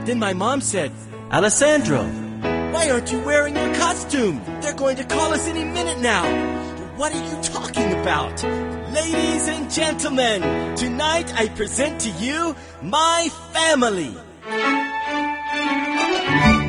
Then my mom said, "Alessandro, why aren't you wearing your costume? They're going to call us any minute now." "What are you talking about?" "Ladies and gentlemen, tonight I present to you my family."